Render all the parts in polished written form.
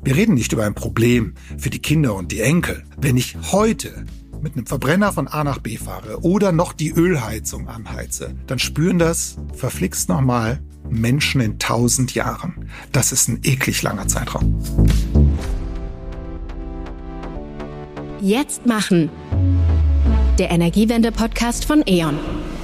Wir reden nicht über ein Problem für die Kinder und die Enkel. Wenn ich heute mit einem Verbrenner von A nach B fahre oder noch die Ölheizung anheize, dann spüren das, verflixt nochmal, Menschen in 1000 Jahren. Das ist ein eklig langer Zeitraum. Jetzt machen. Der Energiewende-Podcast von E.ON.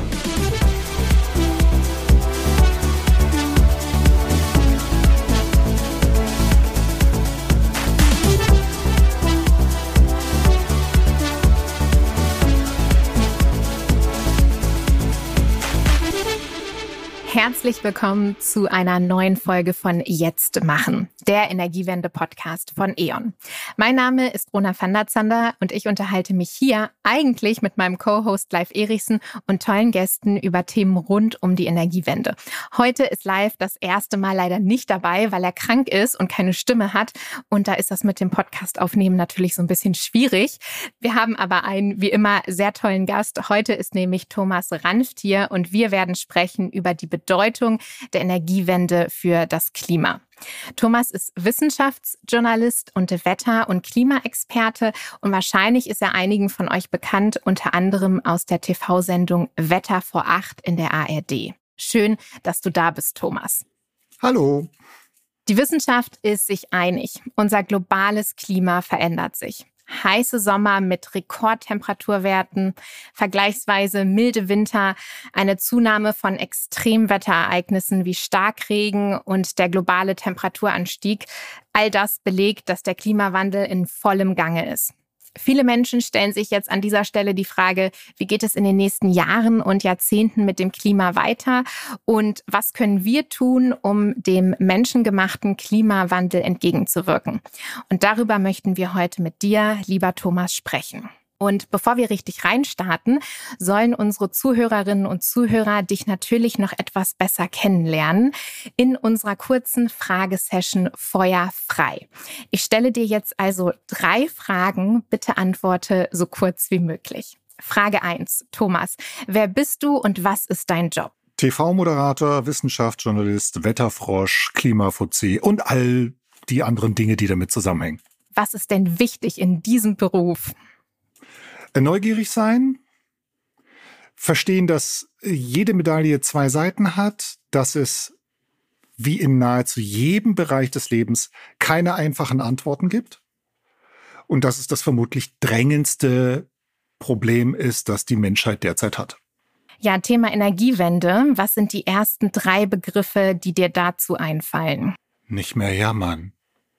Herzlich willkommen zu einer neuen Folge von Jetzt machen, der Energiewende-Podcast von E.ON. Mein Name ist Rona van der Zander und ich unterhalte mich hier eigentlich mit meinem Co-Host Leif Erichsen und tollen Gästen über Themen rund um die Energiewende. Heute ist Leif das erste Mal leider nicht dabei, weil er krank ist und keine Stimme hat. Und da ist das mit dem Podcast aufnehmen natürlich so ein bisschen schwierig. Wir haben aber einen, wie immer, sehr tollen Gast. Heute ist nämlich Thomas Ranft hier und wir werden sprechen über die Bedeutung der Energiewende für das Klima. Thomas ist Wissenschaftsjournalist und Wetter- und Klimaexperte und wahrscheinlich ist er einigen von euch bekannt, unter anderem aus der TV-Sendung Wetter vor 8 in der ARD. Schön, dass du da bist, Thomas. Hallo. Die Wissenschaft ist sich einig. Unser globales Klima verändert sich. Heiße Sommer mit Rekordtemperaturwerten, vergleichsweise milde Winter, eine Zunahme von Extremwetterereignissen wie Starkregen und der globale Temperaturanstieg. All das belegt, dass der Klimawandel in vollem Gange ist. Viele Menschen stellen sich jetzt an dieser Stelle die Frage, wie geht es in den nächsten Jahren und Jahrzehnten mit dem Klima weiter und was können wir tun, um dem menschengemachten Klimawandel entgegenzuwirken? Und darüber möchten wir heute mit dir, lieber Thomas, sprechen. Und bevor wir richtig reinstarten, sollen unsere Zuhörerinnen und Zuhörer dich natürlich noch etwas besser kennenlernen in unserer kurzen Fragesession Feuer frei. Ich stelle dir jetzt also 3 Fragen, bitte antworte so kurz wie möglich. Frage 1, Thomas, wer bist du und was ist dein Job? TV-Moderator, Wissenschaftsjournalist, Wetterfrosch, Klimafuzzi und all die anderen Dinge, die damit zusammenhängen. Was ist denn wichtig in diesem Beruf? Neugierig sein, verstehen, dass jede Medaille 2 Seiten hat, dass es wie in nahezu jedem Bereich des Lebens keine einfachen Antworten gibt und dass es das vermutlich drängendste Problem ist, das die Menschheit derzeit hat. Ja, Thema Energiewende. Was sind die ersten 3 Begriffe, die dir dazu einfallen? Nicht mehr jammern.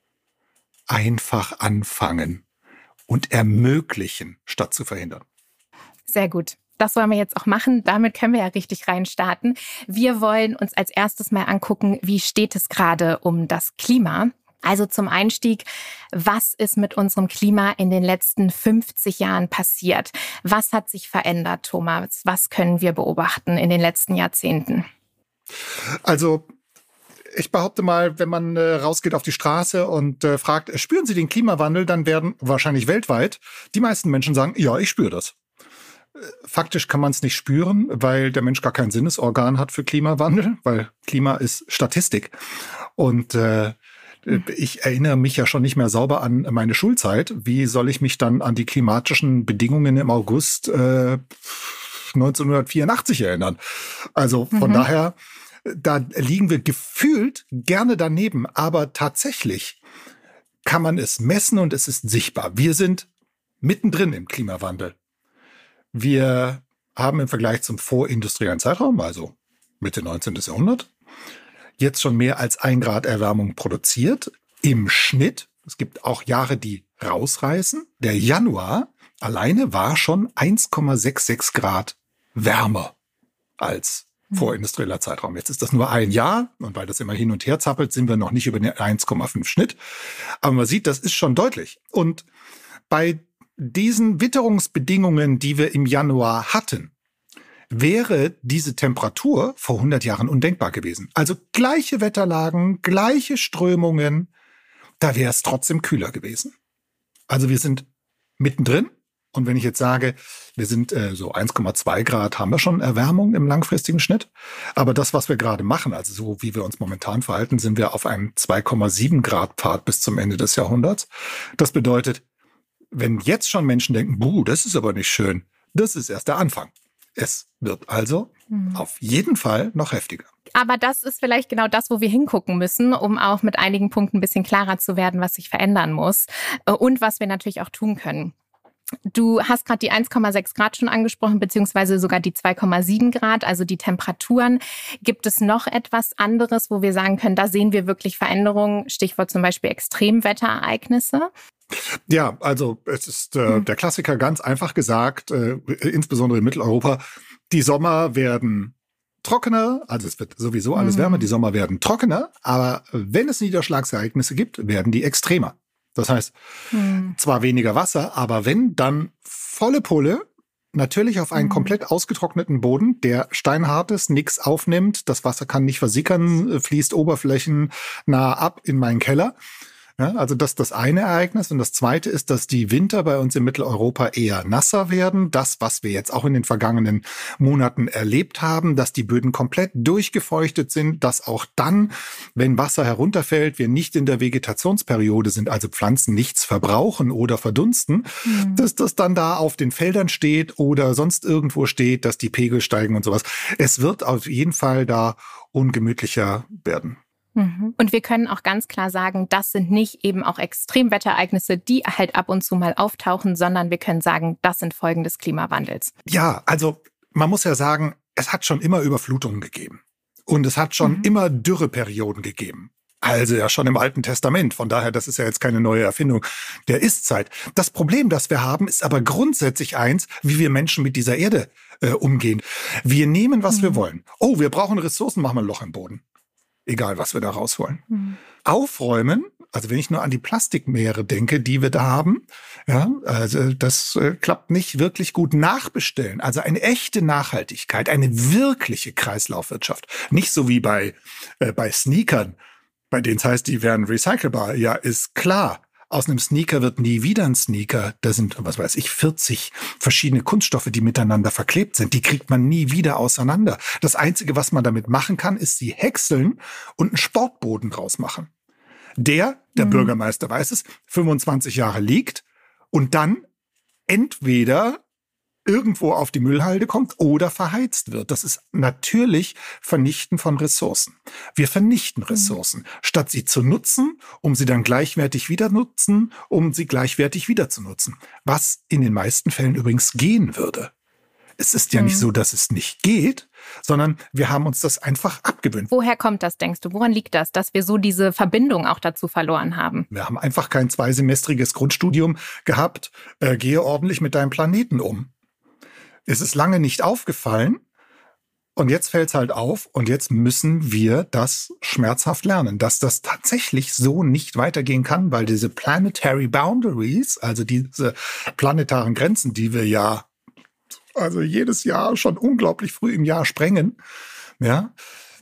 Einfach anfangen. Und ermöglichen, statt zu verhindern. Sehr gut. Das wollen wir jetzt auch machen. Damit können wir ja richtig reinstarten. Wir wollen uns als erstes mal angucken, wie steht es gerade um das Klima? Also zum Einstieg, was ist mit unserem Klima in den letzten 50 Jahren passiert? Was hat sich verändert, Thomas? Was können wir beobachten in den letzten Jahrzehnten? Also ich behaupte mal, wenn man rausgeht auf die Straße und fragt, spüren Sie den Klimawandel, dann werden wahrscheinlich weltweit die meisten Menschen sagen, ja, ich spüre das. Faktisch kann man es nicht spüren, weil der Mensch gar kein Sinnesorgan hat für Klimawandel, weil Klima ist Statistik. Und ich erinnere mich ja schon nicht mehr sauber an meine Schulzeit. Wie soll ich mich dann an die klimatischen Bedingungen im August 1984 erinnern? Also von daher, da liegen wir gefühlt gerne daneben, aber tatsächlich kann man es messen und es ist sichtbar. Wir sind mittendrin im Klimawandel. Wir haben im Vergleich zum vorindustriellen Zeitraum, also Mitte 19. Jahrhundert, jetzt schon mehr als 1 Grad Erwärmung produziert im Schnitt. Es gibt auch Jahre, die rausreißen. Der Januar alleine war schon 1,66 Grad wärmer als vorindustrieller Zeitraum. Jetzt ist das nur ein Jahr und weil das immer hin und her zappelt, sind wir noch nicht über den 1,5 Schnitt. Aber man sieht, das ist schon deutlich. Und bei diesen Witterungsbedingungen, die wir im Januar hatten, wäre diese Temperatur vor 100 Jahren undenkbar gewesen. Also gleiche Wetterlagen, gleiche Strömungen, da wäre es trotzdem kühler gewesen. Also wir sind mittendrin Und wenn ich jetzt sage, wir sind so 1,2 Grad, haben wir schon Erwärmung im langfristigen Schnitt. Aber das, was wir gerade machen, also so wie wir uns momentan verhalten, sind wir auf einem 2,7 Grad Pfad bis zum Ende des Jahrhunderts. Das bedeutet, wenn jetzt schon Menschen denken, das ist aber nicht schön, das ist erst der Anfang. Es wird also auf jeden Fall noch heftiger. Aber das ist vielleicht genau das, wo wir hingucken müssen, um auch mit einigen Punkten ein bisschen klarer zu werden, was sich verändern muss und was wir natürlich auch tun können. Du hast gerade die 1,6 Grad schon angesprochen, beziehungsweise sogar die 2,7 Grad, also die Temperaturen. Gibt es noch etwas anderes, wo wir sagen können, da sehen wir wirklich Veränderungen? Stichwort zum Beispiel Extremwetterereignisse. Ja, also es ist der Klassiker, ganz einfach gesagt, insbesondere in Mitteleuropa, die Sommer werden trockener, also es wird sowieso alles wärmer, die Sommer werden trockener, aber wenn es Niederschlagsereignisse gibt, werden die extremer. Das heißt, zwar weniger Wasser, aber wenn, dann volle Pulle, natürlich auf einen komplett ausgetrockneten Boden, der steinhart ist, nichts aufnimmt, das Wasser kann nicht versickern, fließt oberflächennah ab in meinen Keller. Ja, also das ist das eine Ereignis. Und das zweite ist, dass die Winter bei uns in Mitteleuropa eher nasser werden. Das, was wir jetzt auch in den vergangenen Monaten erlebt haben, dass die Böden komplett durchgefeuchtet sind, dass auch dann, wenn Wasser herunterfällt, wir nicht in der Vegetationsperiode sind, also Pflanzen nichts verbrauchen oder verdunsten, dass das dann da auf den Feldern steht oder sonst irgendwo steht, dass die Pegel steigen und sowas. Es wird auf jeden Fall da ungemütlicher werden. Und wir können auch ganz klar sagen, das sind nicht eben auch Extremwetterereignisse, die halt ab und zu mal auftauchen, sondern wir können sagen, das sind Folgen des Klimawandels. Ja, also man muss ja sagen, es hat schon immer Überflutungen gegeben. Und es hat schon immer Dürreperioden gegeben. Also ja schon im Alten Testament. Von daher, das ist ja jetzt keine neue Erfindung der Ist-Zeit. Das Problem, das wir haben, ist aber grundsätzlich eins, wie wir Menschen mit dieser Erde umgehen. Wir nehmen, was wir wollen. Oh, wir brauchen Ressourcen, machen wir ein Loch im Boden. Egal, was wir da rausholen. Aufräumen, also wenn ich nur an die Plastikmeere denke, die wir da haben, ja, also das klappt nicht wirklich gut. Nachbestellen, also eine echte Nachhaltigkeit, eine wirkliche Kreislaufwirtschaft. Nicht so wie bei Sneakern, bei denen es heißt, die wären recycelbar. Ja, ist klar. Aus einem Sneaker wird nie wieder ein Sneaker. Da sind, 40 verschiedene Kunststoffe, die miteinander verklebt sind. Die kriegt man nie wieder auseinander. Das Einzige, was man damit machen kann, ist sie häckseln und einen Sportboden draus machen. Der Bürgermeister weiß es, 25 Jahre liegt und dann entweder irgendwo auf die Müllhalde kommt oder verheizt wird. Das ist natürlich Vernichten von Ressourcen. Wir vernichten Ressourcen, statt sie zu nutzen, um sie dann gleichwertig wieder nutzen, um sie gleichwertig wieder zu nutzen. Was in den meisten Fällen übrigens gehen würde. Es ist ja nicht so, dass es nicht geht, sondern wir haben uns das einfach abgewöhnt. Woher kommt das, denkst du? Woran liegt das, dass wir so diese Verbindung auch dazu verloren haben? Wir haben einfach kein 2-semestriges Grundstudium gehabt. Gehe ordentlich mit deinem Planeten um. Es ist lange nicht aufgefallen und jetzt fällt es halt auf und jetzt müssen wir das schmerzhaft lernen, dass das tatsächlich so nicht weitergehen kann, weil diese Planetary Boundaries, also diese planetaren Grenzen, die wir ja also jedes Jahr schon unglaublich früh im Jahr sprengen, ja,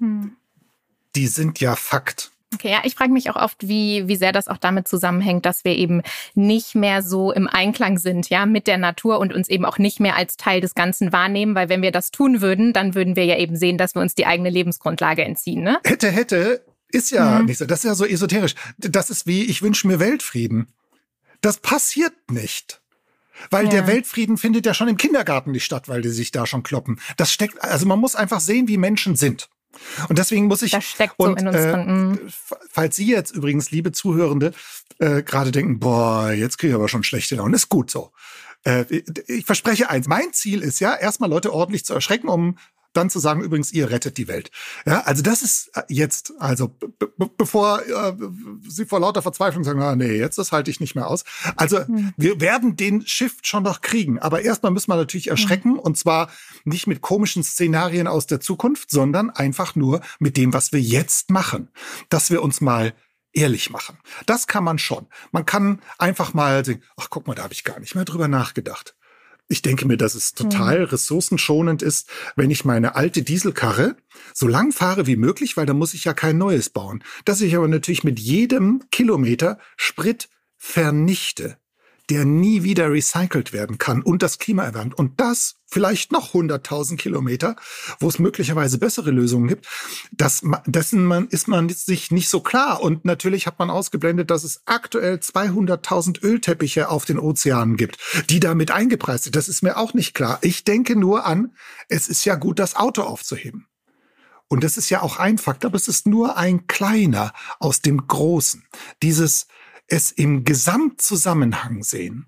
die sind ja Fakt. Okay, ja, ich frage mich auch oft, wie sehr das auch damit zusammenhängt, dass wir eben nicht mehr so im Einklang sind, ja, mit der Natur und uns eben auch nicht mehr als Teil des Ganzen wahrnehmen, weil wenn wir das tun würden, dann würden wir ja eben sehen, dass wir uns die eigene Lebensgrundlage entziehen, ne? Hätte, ist ja nicht so. Das ist ja so esoterisch. Das ist wie, ich wünsche mir Weltfrieden. Das passiert nicht. Weil der Weltfrieden findet ja schon im Kindergarten nicht statt, weil die sich da schon kloppen. Das steckt, also man muss einfach sehen, wie Menschen sind. Und deswegen muss ich, das steckt so in uns drin. Falls Sie jetzt übrigens, liebe Zuhörende, gerade denken, jetzt kriege ich aber schon schlechte Laune, ist gut so. Ich verspreche eins, mein Ziel ist ja, erstmal Leute ordentlich zu erschrecken, um dann zu sagen, übrigens, ihr rettet die Welt. Ja, also das ist jetzt, also bevor Sie vor lauter Verzweiflung sagen, nee, jetzt das halte ich nicht mehr aus. Also wir werden den Shift schon noch kriegen. Aber erstmal müssen wir natürlich erschrecken und zwar nicht mit komischen Szenarien aus der Zukunft, sondern einfach nur mit dem, was wir jetzt machen. Dass wir uns mal ehrlich machen. Das kann man schon. Man kann einfach mal sagen, ach guck mal, da habe ich gar nicht mehr drüber nachgedacht. Ich denke mir, dass es total ressourcenschonend ist, wenn ich meine alte Dieselkarre so lang fahre wie möglich, weil da muss ich ja kein neues bauen. Dass ich aber natürlich mit jedem Kilometer Sprit vernichte. der nie wieder recycelt werden kann und das Klima erwärmt. Und das vielleicht noch 100.000 Kilometer, wo es möglicherweise bessere Lösungen gibt. Dessen ist man sich nicht so klar. Und natürlich hat man ausgeblendet, dass es aktuell 200.000 Ölteppiche auf den Ozeanen gibt, die damit eingepreist sind. Das ist mir auch nicht klar. Ich denke nur an, es ist ja gut, das Auto aufzuheben. Und das ist ja auch ein Fakt, aber es ist nur ein kleiner aus dem Großen. Dieses es im Gesamtzusammenhang sehen.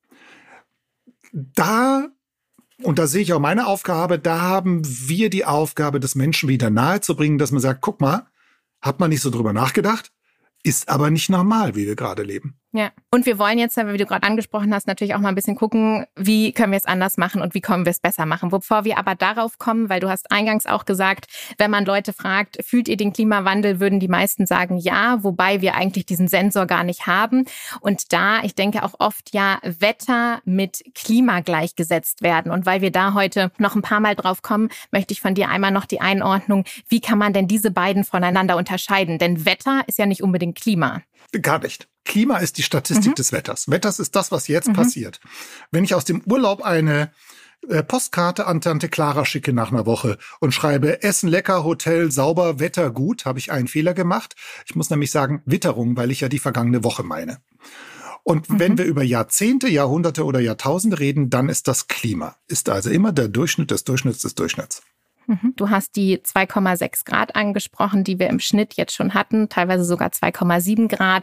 Da sehe ich auch meine Aufgabe, da haben wir die Aufgabe, des Menschen wieder nahezubringen, dass man sagt, guck mal, hat man nicht so drüber nachgedacht, ist aber nicht normal, wie wir gerade leben. Ja, und wir wollen jetzt, wie du gerade angesprochen hast, natürlich auch mal ein bisschen gucken, wie können wir es anders machen und wie können wir es besser machen. Bevor wir aber darauf kommen, weil du hast eingangs auch gesagt, wenn man Leute fragt, fühlt ihr den Klimawandel, würden die meisten sagen ja, wobei wir eigentlich diesen Sensor gar nicht haben. Und da, ich denke auch oft ja, Wetter mit Klima gleichgesetzt werden. Und weil wir da heute noch ein paar Mal drauf kommen, möchte ich von dir einmal noch die Einordnung, wie kann man denn diese beiden voneinander unterscheiden? Denn Wetter ist ja nicht unbedingt Klima. Gar nicht. Klima ist die Statistik des Wetters. Wetters ist das, was jetzt passiert. Wenn ich aus dem Urlaub eine Postkarte an Tante Clara schicke nach einer Woche und schreibe Essen lecker, Hotel sauber, Wetter gut, habe ich einen Fehler gemacht. Ich muss nämlich sagen Witterung, weil ich ja die vergangene Woche meine. Und wenn wir über Jahrzehnte, Jahrhunderte oder Jahrtausende reden, dann ist das Klima. Ist also immer der Durchschnitt des Durchschnitts des Durchschnitts. Du hast die 2,6 Grad angesprochen, die wir im Schnitt jetzt schon hatten, teilweise sogar 2,7 Grad.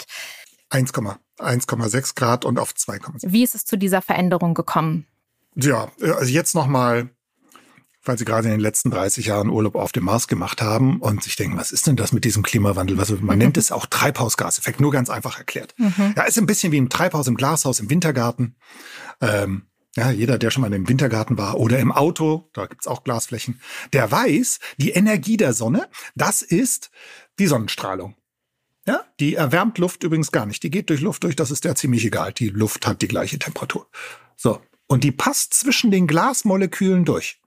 1,6 Grad und auf 2,7. Wie ist es zu dieser Veränderung gekommen? Ja, also jetzt nochmal, weil Sie gerade in den letzten 30 Jahren Urlaub auf dem Mars gemacht haben und sich denken, was ist denn das mit diesem Klimawandel? Man nennt es auch Treibhausgaseffekt, nur ganz einfach erklärt. Ja, ist ein bisschen wie ein Treibhaus im Glashaus im Wintergarten. Ja, jeder, der schon mal im Wintergarten war oder im Auto, da gibt's auch Glasflächen, der weiß, die Energie der Sonne, das ist die Sonnenstrahlung. Ja, die erwärmt Luft übrigens gar nicht. Die geht durch Luft durch, das ist ja ziemlich egal. Die Luft hat die gleiche Temperatur. So, und die passt zwischen den Glasmolekülen durch.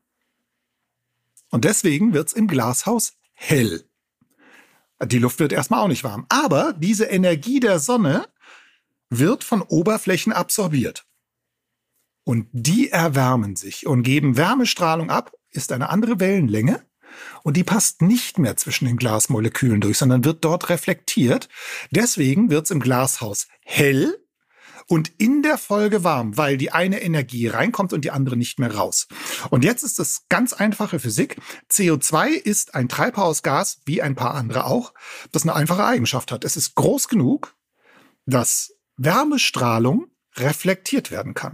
Und deswegen wird's im Glashaus hell. Die Luft wird erstmal auch nicht warm. Aber diese Energie der Sonne wird von Oberflächen absorbiert. Und die erwärmen sich und geben Wärmestrahlung ab, ist eine andere Wellenlänge. Und die passt nicht mehr zwischen den Glasmolekülen durch, sondern wird dort reflektiert. Deswegen wird's im Glashaus hell und in der Folge warm, weil die eine Energie reinkommt und die andere nicht mehr raus. Und jetzt ist das ganz einfache Physik. CO2 ist ein Treibhausgas, wie ein paar andere auch, das eine einfache Eigenschaft hat. Es ist groß genug, dass Wärmestrahlung reflektiert werden kann.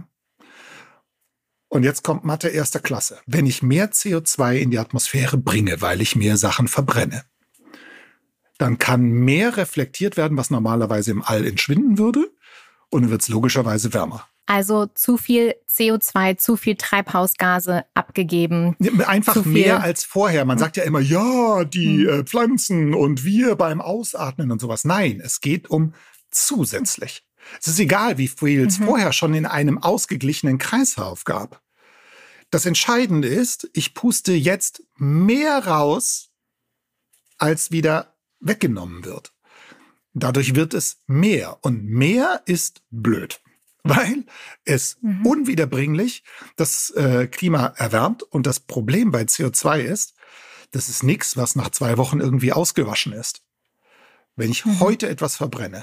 Und jetzt kommt Mathe erster Klasse. Wenn ich mehr CO2 in die Atmosphäre bringe, weil ich mehr Sachen verbrenne, dann kann mehr reflektiert werden, was normalerweise im All entschwinden würde. Und dann wird es logischerweise wärmer. Also zu viel CO2, zu viel Treibhausgase abgegeben. Einfach mehr als vorher. Man sagt ja immer, ja, die Pflanzen und wir beim Ausatmen und sowas. Nein, es geht um zusätzlich. Es ist egal, wie viel es vorher schon in einem ausgeglichenen Kreislauf gab. Das Entscheidende ist, ich puste jetzt mehr raus, als wieder weggenommen wird. Dadurch wird es mehr. Und mehr ist blöd, weil es unwiederbringlich das Klima erwärmt. Und das Problem bei CO2 ist, das ist nichts, was nach 2 Wochen irgendwie ausgewaschen ist. Wenn ich heute etwas verbrenne,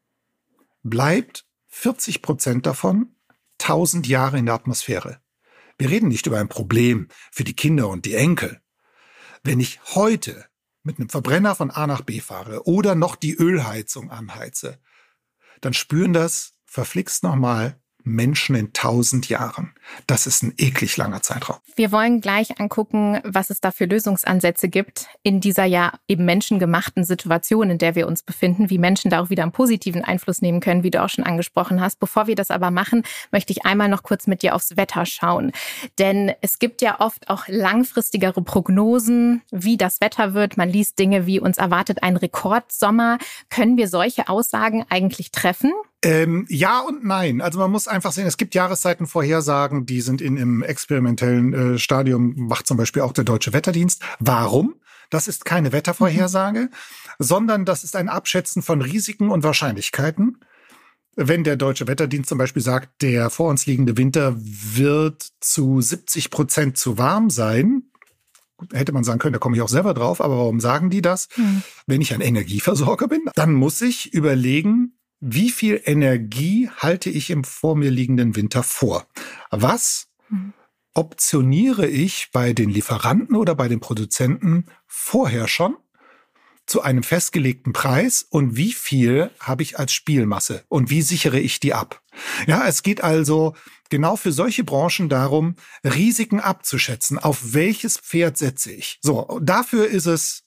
bleibt 40% davon 1000 Jahre in der Atmosphäre. Wir reden nicht über ein Problem für die Kinder und die Enkel. Wenn ich heute mit einem Verbrenner von A nach B fahre oder noch die Ölheizung anheize, dann spüren das verflixt nochmal Menschen in 1000 Jahren. Das ist ein eklig langer Zeitraum. Wir wollen gleich angucken, was es da für Lösungsansätze gibt in dieser ja eben menschengemachten Situation, in der wir uns befinden, wie Menschen da auch wieder einen positiven Einfluss nehmen können, wie du auch schon angesprochen hast. Bevor wir das aber machen, möchte ich einmal noch kurz mit dir aufs Wetter schauen. Denn es gibt ja oft auch langfristigere Prognosen, wie das Wetter wird. Man liest Dinge wie, uns erwartet ein Rekordsommer. Können wir solche Aussagen eigentlich treffen? Ja und nein. Also man muss einfach sehen, es gibt Jahreszeitenvorhersagen, die sind im experimentellen Stadium, macht zum Beispiel auch der Deutsche Wetterdienst. Warum? Das ist keine Wettervorhersage, sondern das ist ein Abschätzen von Risiken und Wahrscheinlichkeiten. wenn der Deutsche Wetterdienst zum Beispiel sagt, der vor uns liegende Winter wird zu 70% zu warm sein, hätte man sagen können, da komme ich auch selber drauf, aber warum sagen die das? Wenn ich ein Energieversorger bin, dann muss ich überlegen, wie viel Energie halte ich im vor mir liegenden Winter vor? Was optioniere ich bei den Lieferanten oder bei den Produzenten vorher schon zu einem festgelegten Preis und wie viel habe ich als Spielmasse und wie sichere ich die ab? Ja, es geht also genau für solche Branchen darum, Risiken abzuschätzen. Auf welches Pferd setze ich? So, dafür ist es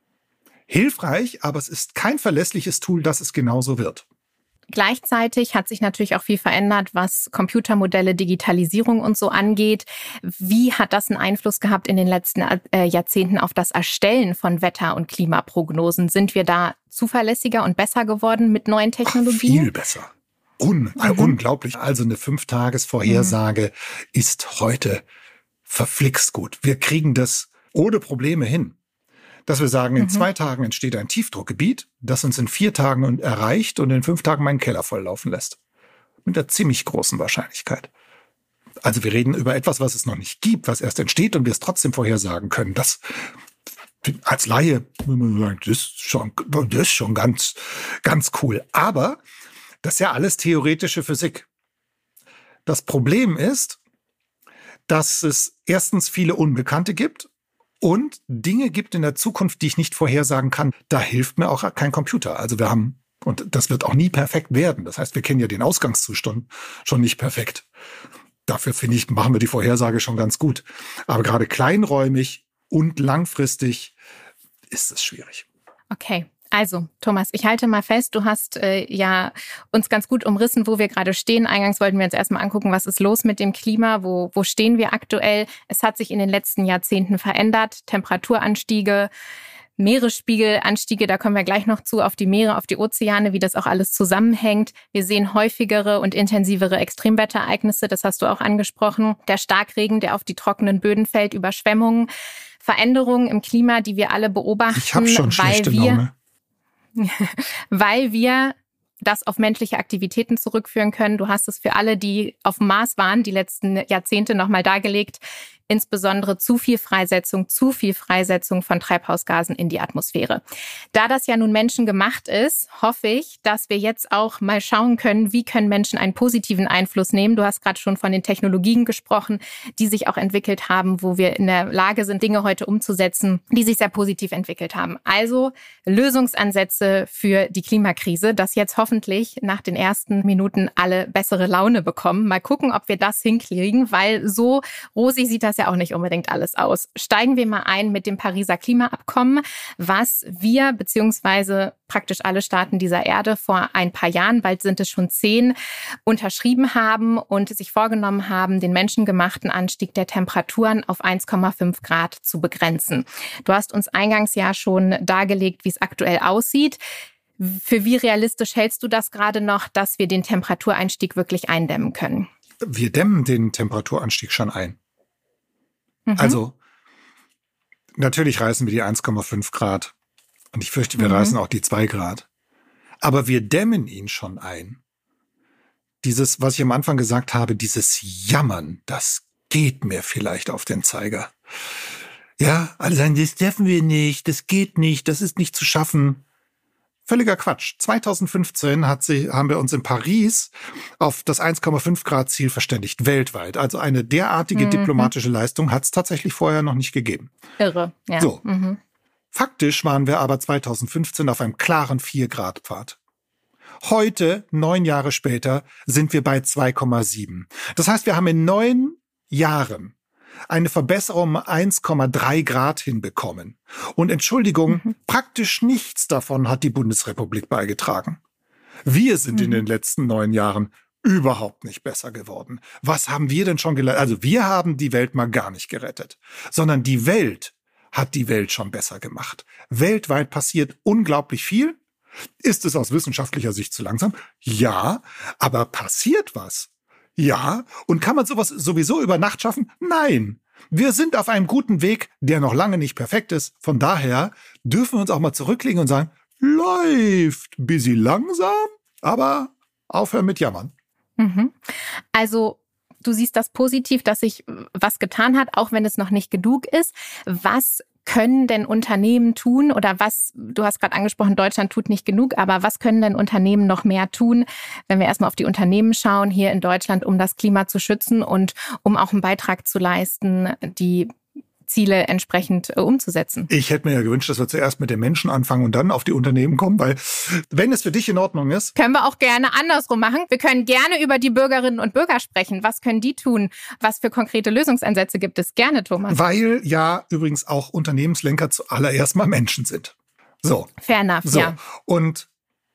hilfreich, aber es ist kein verlässliches Tool, dass es genauso wird. Gleichzeitig hat sich natürlich auch viel verändert, was Computermodelle, Digitalisierung und so angeht. Wie hat das einen Einfluss gehabt in den letzten Jahrzehnten auf das Erstellen von Wetter- und Klimaprognosen? Sind wir da zuverlässiger und besser geworden mit neuen Technologien? Viel besser. Unglaublich. Also eine 5-Tages-Vorhersage ist heute verflixt gut. Wir kriegen das ohne Probleme hin. Dass wir sagen, in 2 Tagen entsteht ein Tiefdruckgebiet, das uns in 4 Tagen erreicht und in 5 Tagen meinen Keller volllaufen lässt. Mit einer ziemlich großen Wahrscheinlichkeit. Also wir reden über etwas, was es noch nicht gibt, was erst entsteht und wir es trotzdem vorhersagen können. Das als Laie, das ist schon ganz, ganz cool. Aber das ist ja alles theoretische Physik. Das Problem ist, dass es erstens viele Unbekannte gibt und Dinge gibt in der Zukunft, die ich nicht vorhersagen kann. Da hilft mir auch kein Computer. Also wir haben, und das wird auch nie perfekt werden. Das heißt, wir kennen ja den Ausgangszustand schon nicht perfekt. Dafür, finde ich, machen wir die Vorhersage schon ganz gut. Aber gerade kleinräumig und langfristig ist es schwierig. Okay. Also, Thomas, ich halte mal fest, du hast ja uns ganz gut umrissen, wo wir gerade stehen. Eingangs wollten wir uns erstmal angucken, was ist los mit dem Klima, wo stehen wir aktuell. Es hat sich in den letzten Jahrzehnten verändert, Temperaturanstiege, Meeresspiegelanstiege, da kommen wir gleich noch zu, auf die Meere, auf die Ozeane, wie das auch alles zusammenhängt. Wir sehen häufigere und intensivere Extremwetterereignisse, das hast du auch angesprochen. Der Starkregen, der auf die trockenen Böden fällt, Überschwemmungen, Veränderungen im Klima, die wir alle beobachten. Ich habe schon schlechte Laune. Weil wir das auf menschliche Aktivitäten zurückführen können. Du hast es für alle, die auf dem Mars waren, die letzten Jahrzehnte nochmal dargelegt. Insbesondere zu viel Freisetzung von Treibhausgasen in die Atmosphäre. Da das ja nun menschengemacht ist, hoffe ich, dass wir jetzt auch mal schauen können, wie können Menschen einen positiven Einfluss nehmen. Du hast gerade schon von den Technologien gesprochen, die sich auch entwickelt haben, wo wir in der Lage sind, Dinge heute umzusetzen, die sich sehr positiv entwickelt haben. Also Lösungsansätze für die Klimakrise, dass jetzt hoffentlich nach den ersten Minuten alle bessere Laune bekommen. Mal gucken, ob wir das hinkriegen, weil so rosig sieht das ja auch nicht unbedingt alles aus. Steigen wir mal ein mit dem Pariser Klimaabkommen, was wir bzw. praktisch alle Staaten dieser Erde vor ein paar Jahren, bald sind es schon 10, unterschrieben haben und sich vorgenommen haben, den menschengemachten Anstieg der Temperaturen auf 1,5 Grad zu begrenzen. Du hast uns eingangs ja schon dargelegt, wie es aktuell aussieht. Für wie realistisch hältst du das gerade noch, dass wir den Temperatureinstieg wirklich eindämmen können? Wir dämmen den Temperaturanstieg schon ein. Also, natürlich reißen wir die 1,5 Grad. Und ich fürchte, wir reißen auch die 2 Grad. Aber wir dämmen ihn schon ein. Dieses, was ich am Anfang gesagt habe, dieses Jammern, das geht mir vielleicht auf den Zeiger. Ja, alle sagen, das dürfen wir nicht, das geht nicht, das ist nicht zu schaffen. Völliger Quatsch. 2015 haben wir uns in Paris auf das 1,5 Grad Ziel verständigt, weltweit. Also eine derartige diplomatische Leistung hat es tatsächlich vorher noch nicht gegeben. Irre, ja. So. Faktisch waren wir aber 2015 auf einem klaren 4-Grad-Pfad. Heute, 9 Jahre später, sind wir bei 2,7. Das heißt, wir haben in 9 Jahren eine Verbesserung um 1,3 Grad hinbekommen. Und Entschuldigung, praktisch nichts davon hat die Bundesrepublik beigetragen. Wir sind in den letzten 9 Jahren überhaupt nicht besser geworden. Was haben wir denn schon gelernt? Also wir haben die Welt mal gar nicht gerettet, sondern die Welt hat die Welt schon besser gemacht. Weltweit passiert unglaublich viel. Ist es aus wissenschaftlicher Sicht zu langsam? Ja, aber passiert was? Ja, und kann man sowas sowieso über Nacht schaffen? Nein. Wir sind auf einem guten Weg, der noch lange nicht perfekt ist. Von daher dürfen wir uns auch mal zurücklegen und sagen, läuft. Bisschen langsam, aber Aufhören mit Jammern. Mhm. Also du siehst das positiv, dass sich was getan hat, auch wenn es noch nicht genug ist. Was können denn Unternehmen tun oder was, du hast gerade angesprochen, Deutschland tut nicht genug, aber was können denn Unternehmen noch mehr tun, wenn wir erstmal auf die Unternehmen schauen hier in Deutschland, um das Klima zu schützen und um auch einen Beitrag zu leisten, die Ziele entsprechend umzusetzen? Ich hätte mir ja gewünscht, dass wir zuerst mit den Menschen anfangen und dann auf die Unternehmen kommen, weil wenn es für dich in Ordnung ist. Können wir auch gerne andersrum machen. Wir können gerne über die Bürgerinnen und Bürger sprechen. Was können die tun? Was für konkrete Lösungsansätze gibt es? Gerne, Thomas. Weil ja übrigens auch Unternehmenslenker zuallererst mal Menschen sind. So. Fair enough, so. Ja. Und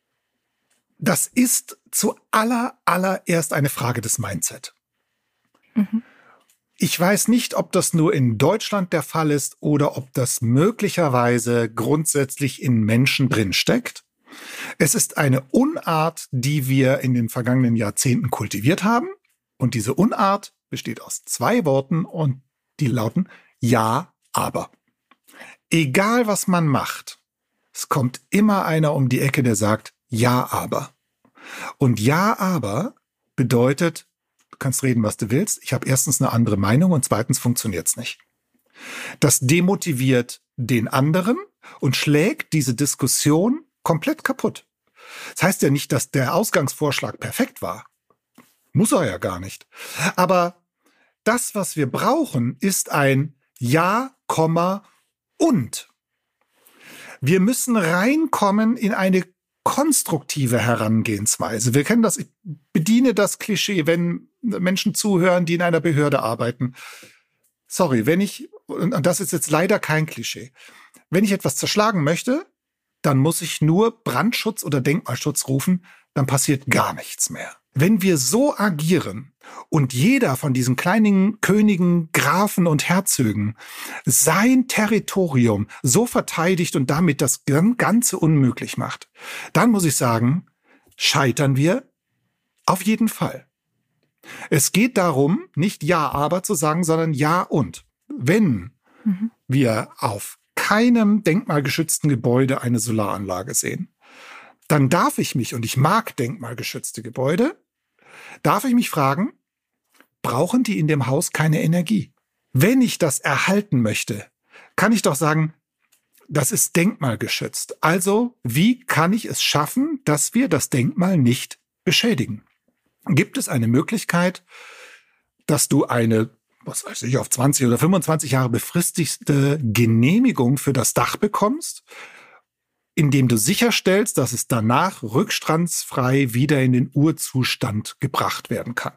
das ist zuallererst eine Frage des Mindset. Mhm. Ich weiß nicht, ob das nur in Deutschland der Fall ist oder ob das möglicherweise grundsätzlich in Menschen drinsteckt. Es ist eine Unart, die wir in den vergangenen Jahrzehnten kultiviert haben. Und diese Unart besteht aus 2 Worten und die lauten Ja, aber. Egal, was man macht, es kommt immer einer um die Ecke, der sagt Ja, aber. Und Ja, aber bedeutet, du kannst reden, was du willst. Ich habe erstens eine andere Meinung und zweitens funktioniert's nicht. Das demotiviert den anderen und schlägt diese Diskussion komplett kaputt. Das heißt ja nicht, dass der Ausgangsvorschlag perfekt war. Muss er ja gar nicht. Aber das, was wir brauchen, ist ein Ja, und. Wir müssen reinkommen in eine konstruktive Herangehensweise. Wir kennen das, ich bediene das Klischee, wenn Menschen zuhören, die in einer Behörde arbeiten. Sorry, und das ist jetzt leider kein Klischee, wenn ich etwas zerschlagen möchte, dann muss ich nur Brandschutz oder Denkmalschutz rufen, dann passiert gar nichts mehr. Wenn wir so agieren und jeder von diesen kleinen Königen, Grafen und Herzögen sein Territorium so verteidigt und damit das Ganze unmöglich macht, dann muss ich sagen, scheitern wir auf jeden Fall. Es geht darum, nicht Ja, aber zu sagen, sondern Ja und. Wenn wir auf keinem denkmalgeschützten Gebäude eine Solaranlage sehen, dann darf ich mich, und ich mag denkmalgeschützte Gebäude, darf ich mich fragen, brauchen die in dem Haus keine Energie? Wenn ich das erhalten möchte, kann ich doch sagen, das ist denkmalgeschützt. Also, wie kann ich es schaffen, dass wir das Denkmal nicht beschädigen? Gibt es eine Möglichkeit, dass du eine, was weiß ich, auf 20 oder 25 Jahre befristigte Genehmigung für das Dach bekommst, indem du sicherstellst, dass es danach rückstandsfrei wieder in den Urzustand gebracht werden kann?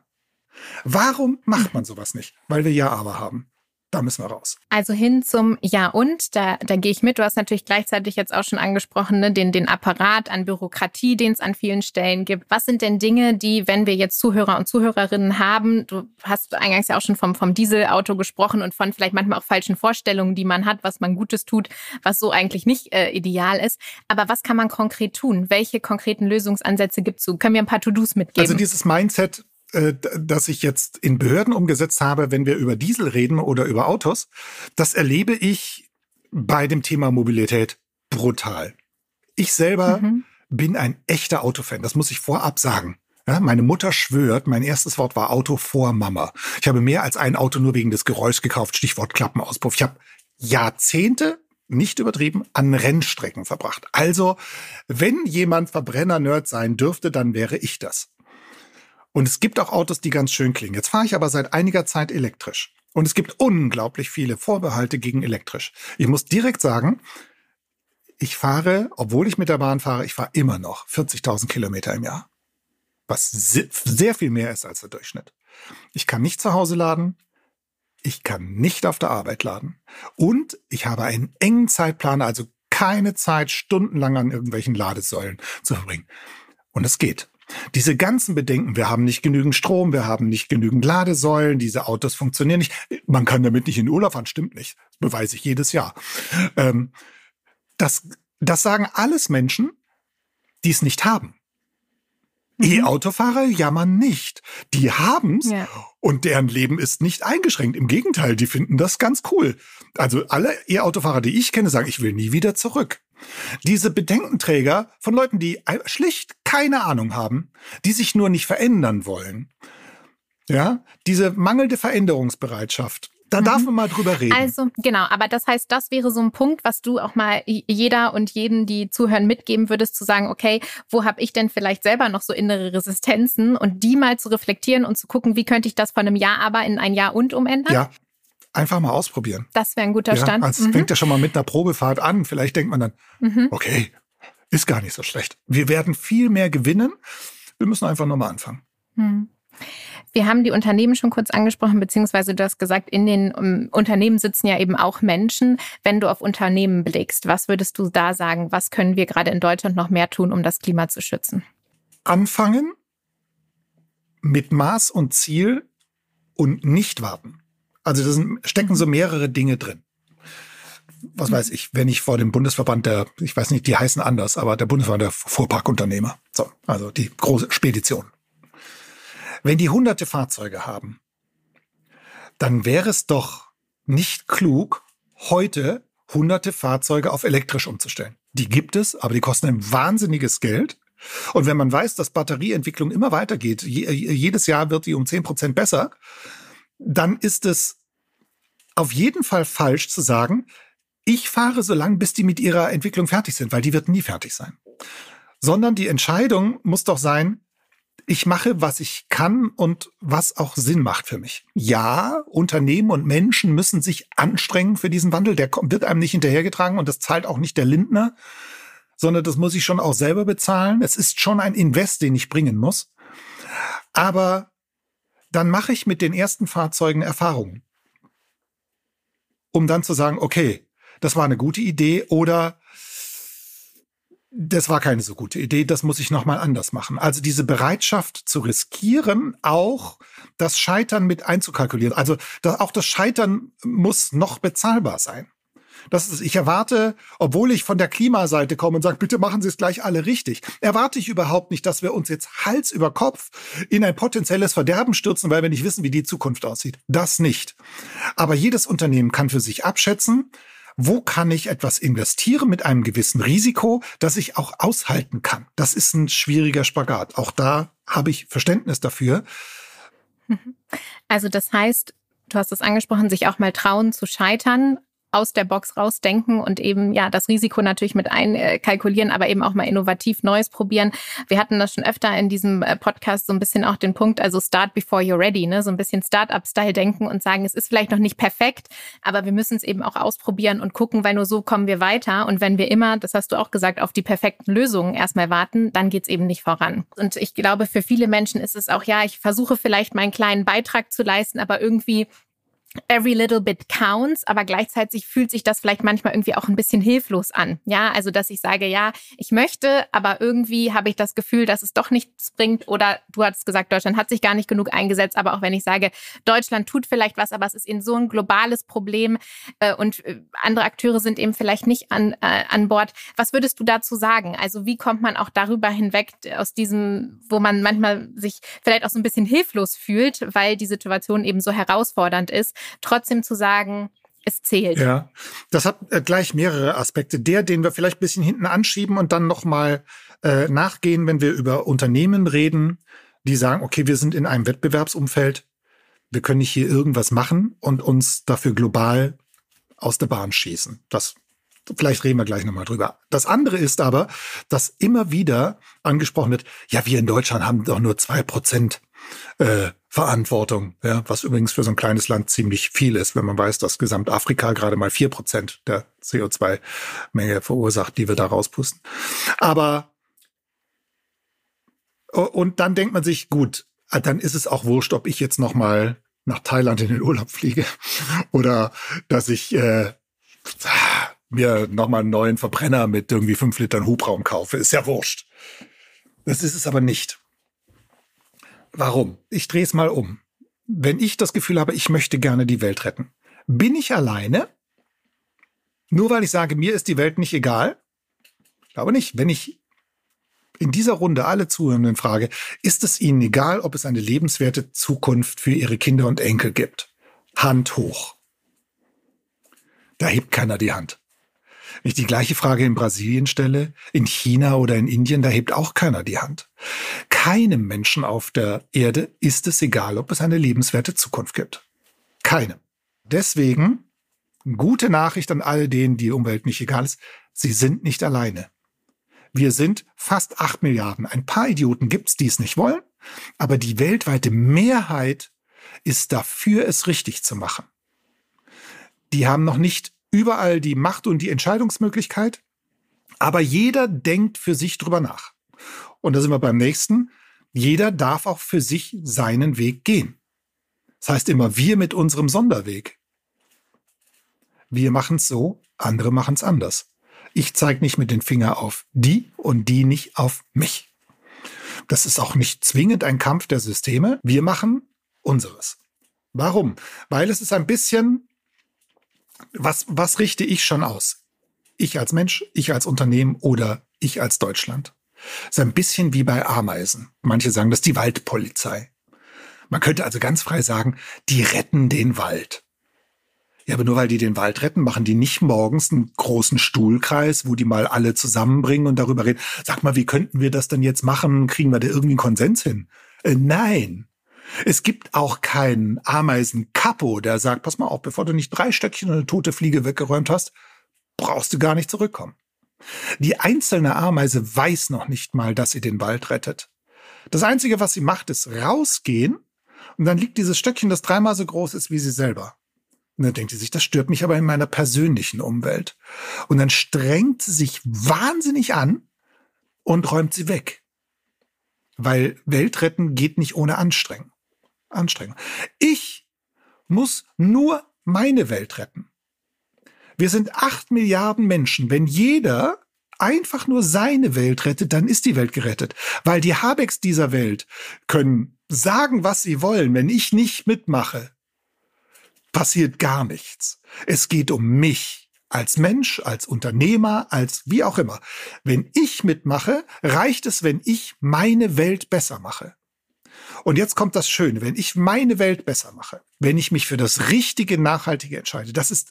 Warum macht man sowas nicht? Weil wir Ja, aber haben. Da müssen wir raus. Also hin zum Ja und, da gehe ich mit. Du hast natürlich gleichzeitig jetzt auch schon angesprochen, ne, den Apparat an Bürokratie, den es an vielen Stellen gibt. Was sind denn Dinge, die, wenn wir jetzt Zuhörer und Zuhörerinnen haben, du hast eingangs ja auch schon vom Dieselauto gesprochen und von vielleicht manchmal auch falschen Vorstellungen, die man hat, was man Gutes tut, was so eigentlich nicht ideal ist. Aber was kann man konkret tun? Welche konkreten Lösungsansätze gibt's? Können wir ein paar To-Dos mitgeben? Also dieses Mindset, das ich jetzt in Behörden umgesetzt habe, wenn wir über Diesel reden oder über Autos, das erlebe ich bei dem Thema Mobilität brutal. Ich selber bin ein echter Autofan, das muss ich vorab sagen. Ja, meine Mutter schwört, mein erstes Wort war Auto vor Mama. Ich habe mehr als ein Auto nur wegen des Geräuschs gekauft, Stichwort Klappenauspuff. Ich habe Jahrzehnte, nicht übertrieben, an Rennstrecken verbracht. Also, wenn jemand Verbrenner-Nerd sein dürfte, dann wäre ich das. Und es gibt auch Autos, die ganz schön klingen. Jetzt fahre ich aber seit einiger Zeit elektrisch. Und es gibt unglaublich viele Vorbehalte gegen elektrisch. Ich muss direkt sagen, ich fahre, obwohl ich mit der Bahn fahre, ich fahre immer noch 40.000 Kilometer im Jahr. Was sehr viel mehr ist als der Durchschnitt. Ich kann nicht zu Hause laden. Ich kann nicht auf der Arbeit laden. Und ich habe einen engen Zeitplan, also keine Zeit, stundenlang an irgendwelchen Ladesäulen zu verbringen. Und es geht. Diese ganzen Bedenken, wir haben nicht genügend Strom, wir haben nicht genügend Ladesäulen, diese Autos funktionieren nicht, man kann damit nicht in den Urlaub fahren, stimmt nicht, das beweise ich jedes Jahr. Das sagen alles Menschen, die es nicht haben. E-Autofahrer jammern nicht. Die haben's und deren Leben ist nicht eingeschränkt. Im Gegenteil, die finden das ganz cool. Also alle E-Autofahrer, die ich kenne, sagen, ich will nie wieder zurück. Diese Bedenkenträger von Leuten, die schlicht keine Ahnung haben, die sich nur nicht verändern wollen. Ja, diese mangelnde Veränderungsbereitschaft. Da darf man mal drüber reden. Also, genau. Aber das heißt, das wäre so ein Punkt, was du auch mal jeder und jeden, die zuhören, mitgeben würdest, zu sagen, okay, wo habe ich denn vielleicht selber noch so innere Resistenzen und die mal zu reflektieren und zu gucken, wie könnte ich das von einem Jahr aber in ein Jahr und umändern? Ja, einfach mal ausprobieren. Das wäre ein guter Stand. Also es fängt ja schon mal mit einer Probefahrt an. Vielleicht denkt man dann, okay, ist gar nicht so schlecht. Wir werden viel mehr gewinnen. Wir müssen einfach nur mal anfangen. Wir haben die Unternehmen schon kurz angesprochen, beziehungsweise du hast gesagt, in den Unternehmen sitzen ja eben auch Menschen. Wenn du auf Unternehmen blickst, was würdest du da sagen? Was können wir gerade in Deutschland noch mehr tun, um das Klima zu schützen? Anfangen mit Maß und Ziel und nicht warten. Also da stecken so mehrere Dinge drin. Was weiß ich, wenn ich vor dem Bundesverband ich weiß nicht, die heißen anders, aber der Bundesverband der Fuhrparkunternehmer, so, also die große Spedition. Wenn die hunderte Fahrzeuge haben, dann wäre es doch nicht klug, heute hunderte Fahrzeuge auf elektrisch umzustellen. Die gibt es, aber die kosten ein wahnsinniges Geld. Und wenn man weiß, dass Batterieentwicklung immer weitergeht, jedes Jahr wird die um 10% besser, dann ist es auf jeden Fall falsch zu sagen, ich fahre so lange, bis die mit ihrer Entwicklung fertig sind, weil die wird nie fertig sein. Sondern die Entscheidung muss doch sein, ich mache, was ich kann und was auch Sinn macht für mich. Ja, Unternehmen und Menschen müssen sich anstrengen für diesen Wandel. Der wird einem nicht hinterhergetragen und das zahlt auch nicht der Lindner, sondern das muss ich schon auch selber bezahlen. Es ist schon ein Invest, den ich bringen muss. Aber dann mache ich mit den ersten Fahrzeugen Erfahrungen, um dann zu sagen, okay, das war eine gute Idee oder das war keine so gute Idee, das muss ich nochmal anders machen. Also diese Bereitschaft zu riskieren, auch das Scheitern mit einzukalkulieren. Also auch das Scheitern muss noch bezahlbar sein. Ich erwarte, obwohl ich von der Klimaseite komme und sage, bitte machen Sie es gleich alle richtig, erwarte ich überhaupt nicht, dass wir uns jetzt Hals über Kopf in ein potenzielles Verderben stürzen, weil wir nicht wissen, wie die Zukunft aussieht. Das nicht. Aber jedes Unternehmen kann für sich abschätzen, wo kann ich etwas investieren mit einem gewissen Risiko, das ich auch aushalten kann. Das ist ein schwieriger Spagat. Auch da habe ich Verständnis dafür. Also das heißt, du hast es angesprochen, sich auch mal trauen zu scheitern, aus der Box rausdenken und eben ja das Risiko natürlich mit einkalkulieren, aber eben auch mal innovativ Neues probieren. Wir hatten das schon öfter in diesem Podcast so ein bisschen auch den Punkt, also start before you're ready, ne? So ein bisschen Start-up-Style denken und sagen, es ist vielleicht noch nicht perfekt, aber wir müssen es eben auch ausprobieren und gucken, weil nur so kommen wir weiter. Und wenn wir immer, das hast du auch gesagt, auf die perfekten Lösungen erstmal warten, dann geht's eben nicht voran. Und ich glaube, für viele Menschen ist es auch, ja, ich versuche vielleicht meinen kleinen Beitrag zu leisten, aber irgendwie every little bit counts, aber gleichzeitig fühlt sich das vielleicht manchmal irgendwie auch ein bisschen hilflos an. Ja, also dass ich sage, ja, ich möchte, aber irgendwie habe ich das Gefühl, dass es doch nichts bringt. Oder du hattest gesagt, Deutschland hat sich gar nicht genug eingesetzt. Aber auch wenn ich sage, Deutschland tut vielleicht was, aber es ist eben so ein globales Problem und andere Akteure sind eben vielleicht nicht an Bord. Was würdest du dazu sagen? Also wie kommt man auch darüber hinweg aus diesem, wo man manchmal sich vielleicht auch so ein bisschen hilflos fühlt, weil die Situation eben so herausfordernd ist, trotzdem zu sagen, es zählt. Ja, das hat gleich mehrere Aspekte. Den wir vielleicht ein bisschen hinten anschieben und dann nochmal nachgehen, wenn wir über Unternehmen reden, die sagen, okay, wir sind in einem Wettbewerbsumfeld, wir können nicht hier irgendwas machen und uns dafür global aus der Bahn schießen. Vielleicht reden wir gleich nochmal drüber. Das andere ist aber, dass immer wieder angesprochen wird, ja, wir in Deutschland haben doch nur 2% Verantwortung, ja, was übrigens für so ein kleines Land ziemlich viel ist, wenn man weiß, dass Gesamtafrika gerade mal 4% der CO2-Menge verursacht, die wir da rauspusten. Und dann denkt man sich, gut, dann ist es auch wurscht, ob ich jetzt noch mal nach Thailand in den Urlaub fliege oder dass ich mir noch mal einen neuen Verbrenner mit irgendwie 5 Litern Hubraum kaufe. Ist ja wurscht. Das ist es aber nicht. Warum? Ich drehe es mal um. Wenn ich das Gefühl habe, ich möchte gerne die Welt retten, bin ich alleine? Nur weil ich sage, mir ist die Welt nicht egal? Ich glaube nicht. Wenn ich in dieser Runde alle Zuhörenden frage, ist es Ihnen egal, ob es eine lebenswerte Zukunft für Ihre Kinder und Enkel gibt? Hand hoch. Da hebt keiner die Hand. Wenn ich die gleiche Frage in Brasilien stelle, in China oder in Indien, da hebt auch keiner die Hand. Keinem Menschen auf der Erde ist es egal, ob es eine lebenswerte Zukunft gibt. Keinem. Deswegen, gute Nachricht an all denen, die Umwelt nicht egal ist, sie sind nicht alleine. Wir sind fast 8 Milliarden. Ein paar Idioten gibt's, die es nicht wollen, aber die weltweite Mehrheit ist dafür, es richtig zu machen. Die haben noch nicht überall die Macht und die Entscheidungsmöglichkeit, aber jeder denkt für sich drüber nach. Und da sind wir beim nächsten. Jeder darf auch für sich seinen Weg gehen. Das heißt immer, wir mit unserem Sonderweg. Wir machen es so, andere machen es anders. Ich zeige nicht mit den Finger auf die und die nicht auf mich. Das ist auch nicht zwingend ein Kampf der Systeme. Wir machen unseres. Warum? Weil es ist ein bisschen, was richte ich schon aus? Ich als Mensch, ich als Unternehmen oder ich als Deutschland. Es ist ein bisschen wie bei Ameisen. Manche sagen, das ist die Waldpolizei. Man könnte also ganz frei sagen, die retten den Wald. Ja, aber nur weil die den Wald retten, machen die nicht morgens einen großen Stuhlkreis, wo die mal alle zusammenbringen und darüber reden. Sag mal, wie könnten wir das denn jetzt machen? Kriegen wir da irgendwie einen Konsens hin? Nein. Es gibt auch keinen Ameisen-Kapo, der sagt, pass mal auf, bevor du nicht 3 Stöckchen und eine tote Fliege weggeräumt hast, brauchst du gar nicht zurückkommen. Die einzelne Ameise weiß noch nicht mal, dass sie den Wald rettet. Das Einzige, was sie macht, ist rausgehen und dann liegt dieses Stöckchen, das 3-mal so groß ist wie sie selber. Und dann denkt sie sich, das stört mich aber in meiner persönlichen Umwelt. Und dann strengt sie sich wahnsinnig an und räumt sie weg. Weil Weltretten geht nicht ohne Anstrengung. Ich muss nur meine Welt retten. Wir sind 8 Milliarden Menschen. Wenn jeder einfach nur seine Welt rettet, dann ist die Welt gerettet. Weil die Habecks dieser Welt können sagen, was sie wollen. Wenn ich nicht mitmache, passiert gar nichts. Es geht um mich als Mensch, als Unternehmer, als wie auch immer. Wenn ich mitmache, reicht es, wenn ich meine Welt besser mache. Und jetzt kommt das Schöne, wenn ich meine Welt besser mache, wenn ich mich für das richtige, nachhaltige entscheide, das ist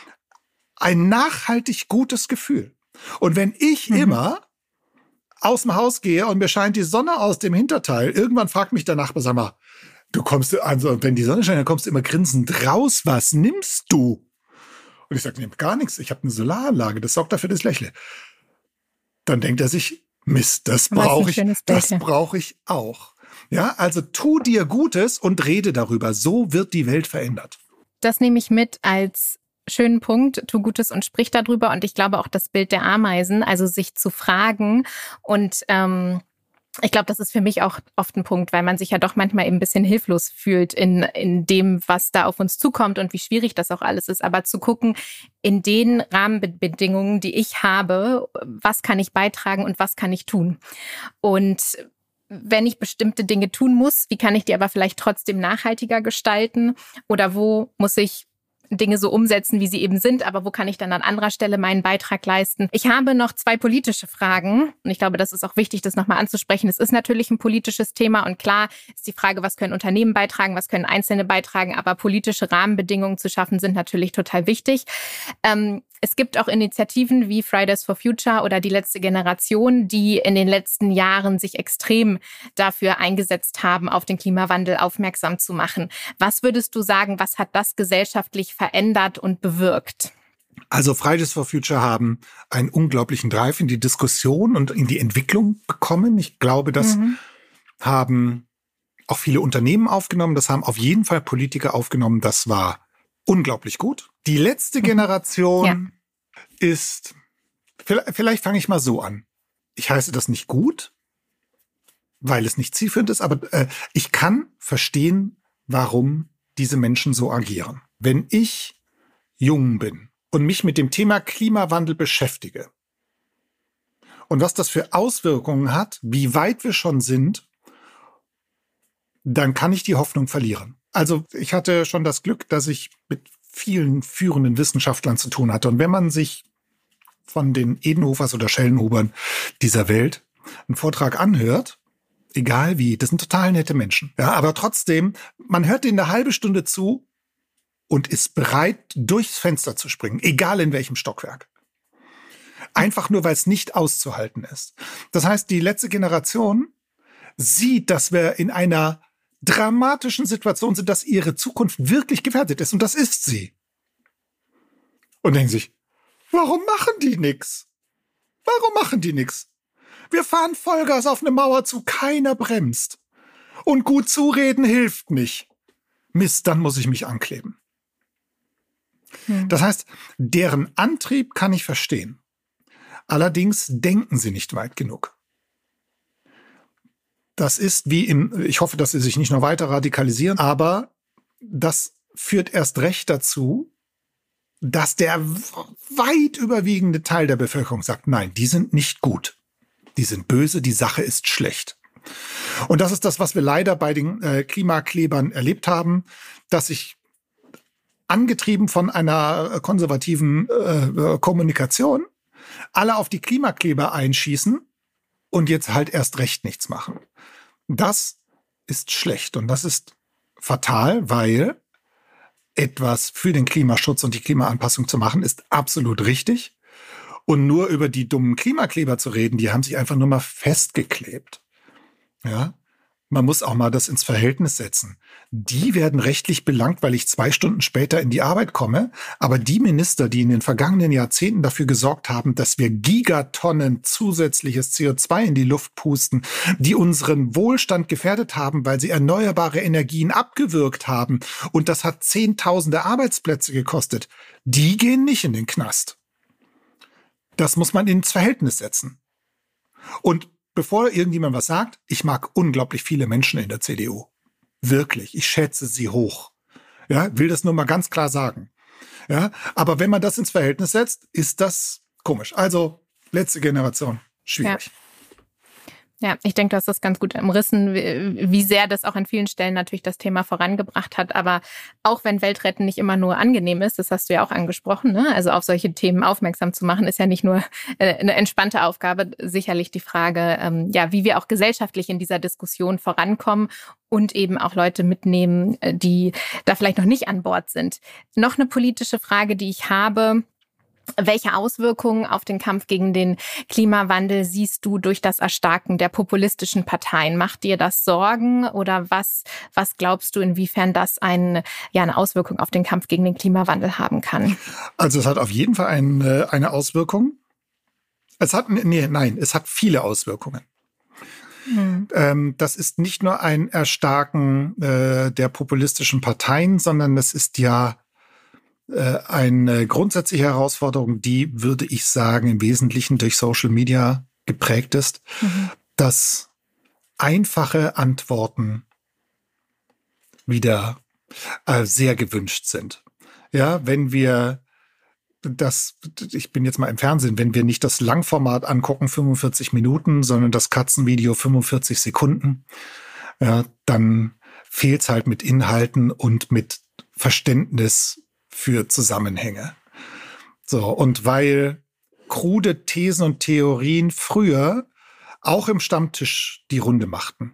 ein nachhaltig gutes Gefühl. Und wenn ich immer aus dem Haus gehe und mir scheint die Sonne aus dem Hinterteil, irgendwann fragt mich der Nachbar, sag mal, du kommst, also wenn die Sonne scheint, dann kommst du immer grinsend raus. Was nimmst du? Und ich sage, nehme gar nichts. Ich habe eine Solaranlage. Das sorgt dafür, dass ich lächle. Dann denkt er sich, Mist, das brauche ich. Das brauche ich auch. Ja, also tu dir Gutes und rede darüber. So wird die Welt verändert. Das nehme ich mit als schönen Punkt. Tu Gutes und sprich darüber. Und ich glaube auch das Bild der Ameisen, also sich zu fragen und ich glaube, das ist für mich auch oft ein Punkt, weil man sich ja doch manchmal eben ein bisschen hilflos fühlt in dem, was da auf uns zukommt und wie schwierig das auch alles ist. Aber zu gucken, in den Rahmenbedingungen, die ich habe, was kann ich beitragen und was kann ich tun? Und wenn ich bestimmte Dinge tun muss, wie kann ich die aber vielleicht trotzdem nachhaltiger gestalten? Oder wo muss ich Dinge so umsetzen, wie sie eben sind, aber wo kann ich dann an anderer Stelle meinen Beitrag leisten? Ich habe noch 2 politische Fragen und ich glaube, das ist auch wichtig, das nochmal anzusprechen. Es ist natürlich ein politisches Thema und klar ist die Frage, was können Unternehmen beitragen, was können Einzelne beitragen, aber politische Rahmenbedingungen zu schaffen sind natürlich total wichtig. Es gibt auch Initiativen wie Fridays for Future oder die letzte Generation, die in den letzten Jahren sich extrem dafür eingesetzt haben, auf den Klimawandel aufmerksam zu machen. Was würdest du sagen, was hat das gesellschaftlich verändert und bewirkt? Also Fridays for Future haben einen unglaublichen Drive in die Diskussion und in die Entwicklung bekommen. Ich glaube, das haben auch viele Unternehmen aufgenommen. Das haben auf jeden Fall Politiker aufgenommen. Das war unglaublich gut. Die letzte Generation ist, vielleicht fange ich mal so an. Ich heiße das nicht gut, weil es nicht zielführend ist, aber ich kann verstehen, warum diese Menschen so agieren. Wenn ich jung bin und mich mit dem Thema Klimawandel beschäftige und was das für Auswirkungen hat, wie weit wir schon sind, dann kann ich die Hoffnung verlieren. Also ich hatte schon das Glück, dass ich mit vielen führenden Wissenschaftlern zu tun hatte. Und wenn man sich von den Edenhofers oder Schellenhubern dieser Welt einen Vortrag anhört, egal wie, das sind total nette Menschen. Ja, aber trotzdem, man hört denen eine halbe Stunde zu und ist bereit, durchs Fenster zu springen, egal in welchem Stockwerk. Einfach nur, weil es nicht auszuhalten ist. Das heißt, die letzte Generation sieht, dass wir in einer dramatischen Situation sind, dass ihre Zukunft wirklich gefährdet ist. Und das ist sie. Und denken sich, warum machen die nix? Warum machen die nix? Wir fahren Vollgas auf eine Mauer zu, keiner bremst. Und gut zureden hilft nicht. Mist, dann muss ich mich ankleben. Das heißt, deren Antrieb kann ich verstehen. Allerdings denken sie nicht weit genug. Das ist wie ich hoffe, dass sie sich nicht noch weiter radikalisieren, aber das führt erst recht dazu, dass der weit überwiegende Teil der Bevölkerung sagt, nein, die sind nicht gut. Die sind böse, die Sache ist schlecht. Und das ist das, was wir leider bei den Klimaklebern erlebt haben, dass sich angetrieben von einer konservativen Kommunikation alle auf die Klimakleber einschießen und jetzt halt erst recht nichts machen. Das ist schlecht und das ist fatal, weil etwas für den Klimaschutz und die Klimaanpassung zu machen, ist absolut richtig. Und nur über die dummen Klimakleber zu reden, die haben sich einfach nur mal festgeklebt. Ja, man muss auch mal das ins Verhältnis setzen. Die werden rechtlich belangt, weil ich 2 Stunden später in die Arbeit komme. Aber die Minister, die in den vergangenen Jahrzehnten dafür gesorgt haben, dass wir Gigatonnen zusätzliches CO2 in die Luft pusten, die unseren Wohlstand gefährdet haben, weil sie erneuerbare Energien abgewürgt haben, und das hat Zehntausende Arbeitsplätze gekostet, die gehen nicht in den Knast. Das muss man ins Verhältnis setzen. Und bevor irgendjemand was sagt, ich mag unglaublich viele Menschen in der CDU. Wirklich, ich schätze sie hoch. Ja, will das nur mal ganz klar sagen. Ja, aber wenn man das ins Verhältnis setzt, ist das komisch. Also, letzte Generation, schwierig. Ja. Ja, ich denke, du hast das ganz gut umrissen, wie sehr das auch an vielen Stellen natürlich das Thema vorangebracht hat. Aber auch wenn Weltretten nicht immer nur angenehm ist, das hast du ja auch angesprochen, ne? Also auf solche Themen aufmerksam zu machen, ist ja nicht nur eine entspannte Aufgabe. Sicherlich die Frage, wie wir auch gesellschaftlich in dieser Diskussion vorankommen und eben auch Leute mitnehmen, die da vielleicht noch nicht an Bord sind. Noch eine politische Frage, die ich habe: Welche Auswirkungen auf den Kampf gegen den Klimawandel siehst du durch das Erstarken der populistischen Parteien? Macht dir das Sorgen oder was glaubst du, inwiefern das eine Auswirkung auf den Kampf gegen den Klimawandel haben kann? Also es hat auf jeden Fall eine Auswirkung. Es hat viele Auswirkungen. Das ist nicht nur ein Erstarken der populistischen Parteien, sondern das ist ja eine grundsätzliche Herausforderung, die, würde ich sagen, im Wesentlichen durch Social Media geprägt ist, dass einfache Antworten wieder sehr gewünscht sind. Ja, wenn wir ich bin jetzt mal im Fernsehen, wenn wir nicht das Langformat angucken, 45 Minuten, sondern das Katzenvideo 45 Sekunden, ja, dann fehlt es halt mit Inhalten und mit Verständnis für Zusammenhänge. So, und weil krude Thesen und Theorien früher auch im Stammtisch die Runde machten.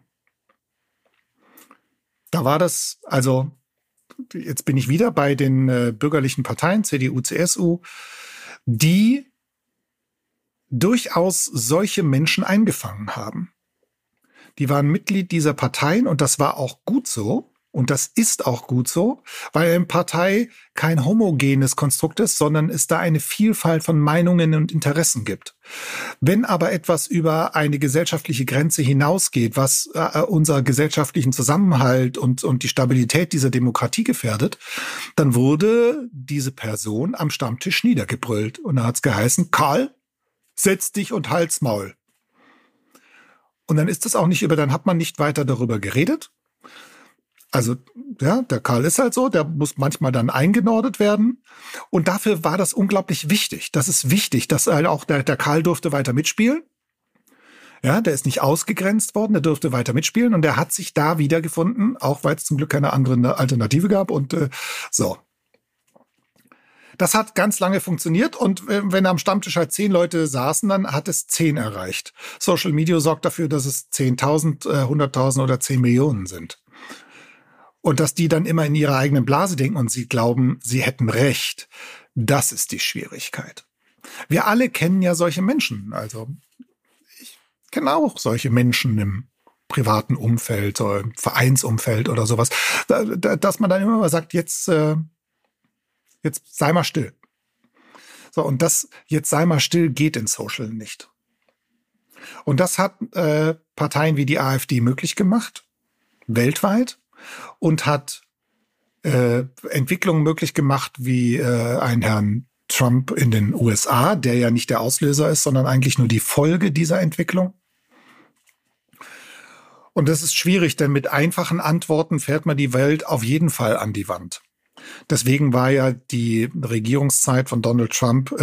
Da war das, also jetzt bin ich wieder bei den bürgerlichen Parteien, CDU, CSU, die durchaus solche Menschen eingefangen haben. Die waren Mitglied dieser Parteien und das war auch gut so. Und das ist auch gut so, weil eine Partei kein homogenes Konstrukt ist, sondern es da eine Vielfalt von Meinungen und Interessen gibt. Wenn aber etwas über eine gesellschaftliche Grenze hinausgeht, was unser gesellschaftlichen Zusammenhalt und die Stabilität dieser Demokratie gefährdet, dann wurde diese Person am Stammtisch niedergebrüllt. Und da hat es geheißen: Karl, setz dich und halt's Maul. Und dann ist das auch nicht dann hat man nicht weiter darüber geredet. Also, ja, der Karl ist halt so, der muss manchmal dann eingenordet werden. Und dafür war das unglaublich wichtig. Das ist wichtig, dass halt auch der Karl durfte weiter mitspielen. Ja, der ist nicht ausgegrenzt worden, der durfte weiter mitspielen und der hat sich da wiedergefunden, auch weil es zum Glück keine andere Alternative gab und so. Das hat ganz lange funktioniert und wenn am Stammtisch halt 10 Leute saßen, dann hat es 10 erreicht. Social Media sorgt dafür, dass es 10.000, 100.000 oder 10 Millionen sind. Und dass die dann immer in ihrer eigenen Blase denken und sie glauben, sie hätten Recht. Das ist die Schwierigkeit. Wir alle kennen ja solche Menschen. Also ich kenne auch solche Menschen im privaten Umfeld, im Vereinsumfeld oder sowas, dass man dann immer mal sagt, jetzt sei mal still. So, und das jetzt sei mal still geht in Social nicht. Und das hat Parteien wie die AfD möglich gemacht, weltweit, und hat Entwicklungen möglich gemacht wie ein Herrn Trump in den USA, der ja nicht der Auslöser ist, sondern eigentlich nur die Folge dieser Entwicklung. Und das ist schwierig, denn mit einfachen Antworten fährt man die Welt auf jeden Fall an die Wand. Deswegen war ja die Regierungszeit von Donald Trump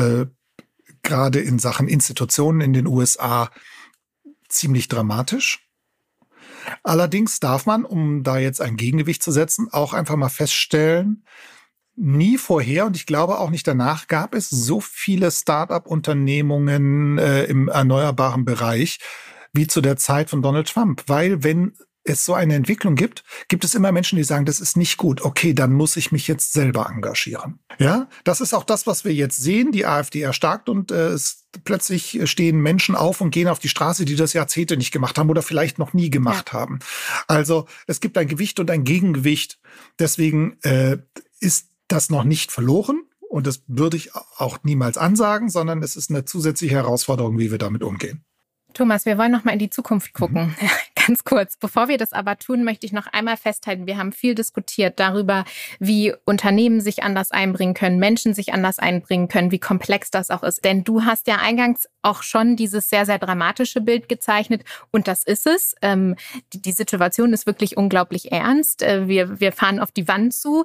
gerade in Sachen Institutionen in den USA ziemlich dramatisch. Allerdings darf man, um da jetzt ein Gegengewicht zu setzen, auch einfach mal feststellen, nie vorher und ich glaube auch nicht danach gab es so viele Start-up-Unternehmungen im erneuerbaren Bereich wie zu der Zeit von Donald Trump. Weil wenn es so eine Entwicklung gibt, gibt es immer Menschen, die sagen, das ist nicht gut. Okay, dann muss ich mich jetzt selber engagieren. Ja, das ist auch das, was wir jetzt sehen. Die AfD erstarkt und plötzlich stehen Menschen auf und gehen auf die Straße, die das Jahrzehnte nicht gemacht haben oder vielleicht noch nie gemacht haben. Also es gibt ein Gewicht und ein Gegengewicht. Deswegen ist das noch nicht verloren. Und das würde ich auch niemals ansagen, sondern es ist eine zusätzliche Herausforderung, wie wir damit umgehen. Thomas, wir wollen noch mal in die Zukunft gucken. Ganz kurz. Bevor wir das aber tun, möchte ich noch einmal festhalten, wir haben viel diskutiert darüber, wie Unternehmen sich anders einbringen können, Menschen sich anders einbringen können, wie komplex das auch ist. Denn du hast ja eingangs auch schon dieses sehr, sehr dramatische Bild gezeichnet. Und das ist es. Die Situation ist wirklich unglaublich ernst. Wir fahren auf die Wand zu.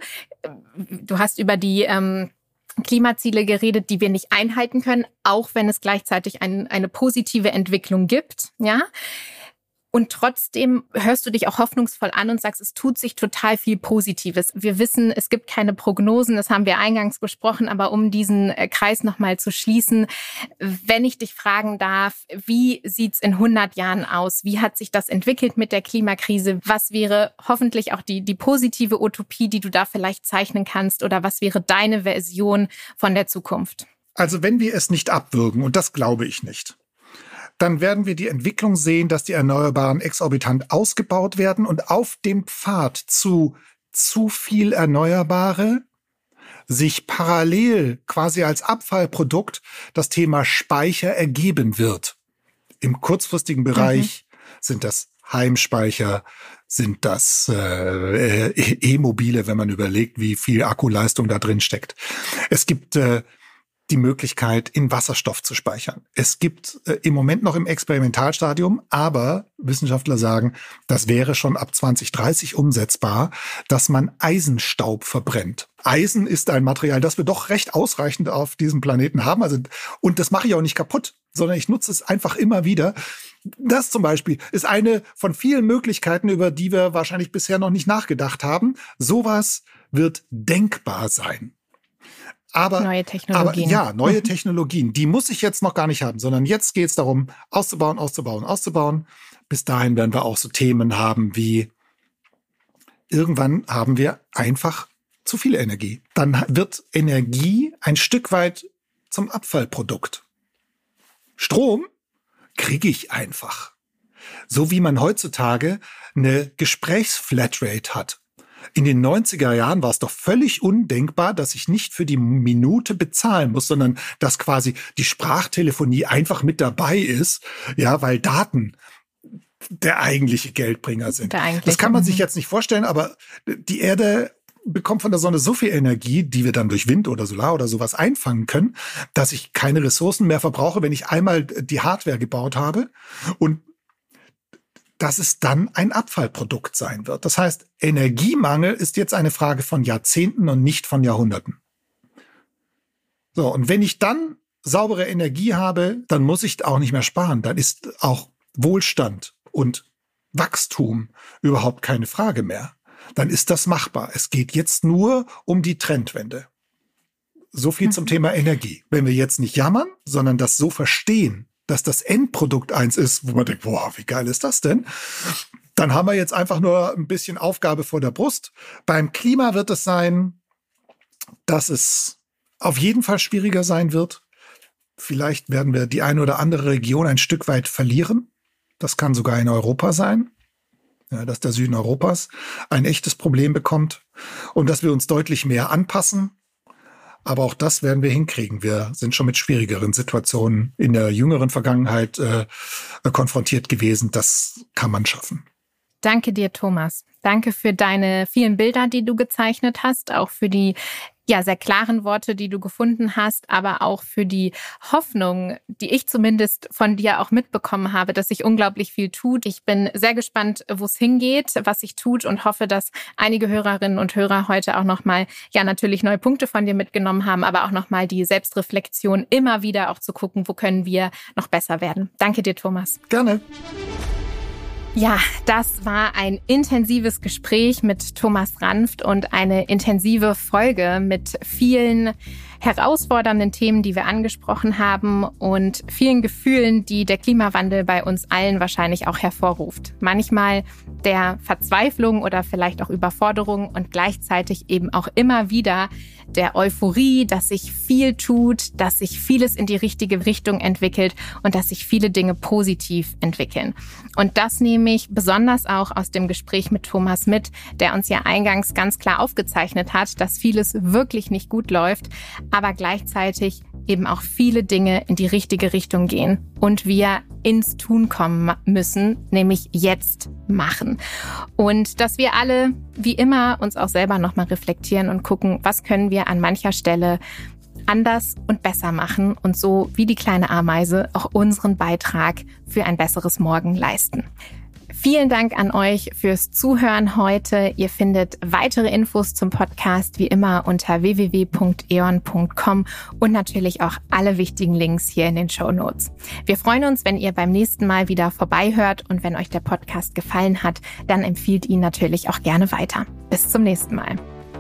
Du hast über die Klimaziele geredet, die wir nicht einhalten können, auch wenn es gleichzeitig eine positive Entwicklung gibt, ja. Und trotzdem hörst du dich auch hoffnungsvoll an und sagst, es tut sich total viel Positives. Wir wissen, es gibt keine Prognosen, das haben wir eingangs besprochen, aber um diesen Kreis nochmal zu schließen, wenn ich dich fragen darf, wie sieht's in 100 Jahren aus? Wie hat sich das entwickelt mit der Klimakrise? Was wäre hoffentlich auch die positive Utopie, die du da vielleicht zeichnen kannst? Oder was wäre deine Version von der Zukunft? Also wenn wir es nicht abwürgen, und das glaube ich nicht, dann werden wir die Entwicklung sehen, dass die Erneuerbaren exorbitant ausgebaut werden und auf dem Pfad zu viel Erneuerbare sich parallel quasi als Abfallprodukt das Thema Speicher ergeben wird. Im kurzfristigen Bereich sind das Heimspeicher, sind das E-Mobile, wenn man überlegt, wie viel Akkuleistung da drin steckt. Es gibt die Möglichkeit, in Wasserstoff zu speichern. Es gibt im Moment noch im Experimentalstadium, aber Wissenschaftler sagen, das wäre schon ab 2030 umsetzbar, dass man Eisenstaub verbrennt. Eisen ist ein Material, das wir doch recht ausreichend auf diesem Planeten haben. Also, und das mache ich auch nicht kaputt, sondern ich nutze es einfach immer wieder. Das zum Beispiel ist eine von vielen Möglichkeiten, über die wir wahrscheinlich bisher noch nicht nachgedacht haben. Sowas wird denkbar sein. Aber neue Technologien. Aber neue Technologien, die muss ich jetzt noch gar nicht haben, sondern jetzt geht es darum, auszubauen. Bis dahin werden wir auch so Themen haben wie, irgendwann haben wir einfach zu viel Energie. Dann wird Energie ein Stück weit zum Abfallprodukt. Strom kriege ich einfach. So wie man heutzutage eine Gesprächsflatrate hat. In den 90er Jahren war es doch völlig undenkbar, dass ich nicht für die Minute bezahlen muss, sondern dass quasi die Sprachtelefonie einfach mit dabei ist, ja, weil Daten der eigentliche Geldbringer sind. Das kann man sich jetzt nicht vorstellen, aber die Erde bekommt von der Sonne so viel Energie, die wir dann durch Wind oder Solar oder sowas einfangen können, dass ich keine Ressourcen mehr verbrauche, wenn ich einmal die Hardware gebaut habe und dass es dann ein Abfallprodukt sein wird. Das heißt, Energiemangel ist jetzt eine Frage von Jahrzehnten und nicht von Jahrhunderten. So, und wenn ich dann saubere Energie habe, dann muss ich auch nicht mehr sparen. Dann ist auch Wohlstand und Wachstum überhaupt keine Frage mehr. Dann ist das machbar. Es geht jetzt nur um die Trendwende. So viel zum Thema Energie. Wenn wir jetzt nicht jammern, sondern das so verstehen, dass das Endprodukt eins ist, wo man denkt, boah, wie geil ist das denn? Dann haben wir jetzt einfach nur ein bisschen Aufgabe vor der Brust. Beim Klima wird es sein, dass es auf jeden Fall schwieriger sein wird. Vielleicht werden wir die eine oder andere Region ein Stück weit verlieren. Das kann sogar in Europa sein. Ja, dass der Süden Europas ein echtes Problem bekommt und dass wir uns deutlich mehr anpassen. Aber auch das werden wir hinkriegen. Wir sind schon mit schwierigeren Situationen in der jüngeren Vergangenheit konfrontiert gewesen. Das kann man schaffen. Danke dir, Thomas. Danke für deine vielen Bilder, die du gezeichnet hast, auch für die sehr klaren Worte, die du gefunden hast, aber auch für die Hoffnung, die ich zumindest von dir auch mitbekommen habe, dass sich unglaublich viel tut. Ich bin sehr gespannt, wo es hingeht, was sich tut und hoffe, dass einige Hörerinnen und Hörer heute auch nochmal, natürlich neue Punkte von dir mitgenommen haben, aber auch nochmal die Selbstreflexion immer wieder auch zu gucken, wo können wir noch besser werden. Danke dir, Thomas. Gerne. Ja, das war ein intensives Gespräch mit Thomas Ranft und eine intensive Folge mit vielen herausfordernden Themen, die wir angesprochen haben und vielen Gefühlen, die der Klimawandel bei uns allen wahrscheinlich auch hervorruft. Manchmal der Verzweiflung oder vielleicht auch Überforderung und gleichzeitig eben auch immer wieder der Euphorie, dass sich viel tut, dass sich vieles in die richtige Richtung entwickelt und dass sich viele Dinge positiv entwickeln. Und das nehme ich besonders auch aus dem Gespräch mit Thomas mit, der uns ja eingangs ganz klar aufgezeichnet hat, dass vieles wirklich nicht gut läuft, aber gleichzeitig eben auch viele Dinge in die richtige Richtung gehen und wir ins Tun kommen müssen, nämlich jetzt machen. Und dass wir alle, wie immer, uns auch selber nochmal reflektieren und gucken, was können wir an mancher Stelle anders und besser machen und so wie die kleine Ameise auch unseren Beitrag für ein besseres Morgen leisten. Vielen Dank an euch fürs Zuhören heute. Ihr findet weitere Infos zum Podcast wie immer unter www.eon.com und natürlich auch alle wichtigen Links hier in den Shownotes. Wir freuen uns, wenn ihr beim nächsten Mal wieder vorbeihört und wenn euch der Podcast gefallen hat, dann empfiehlt ihn natürlich auch gerne weiter. Bis zum nächsten Mal.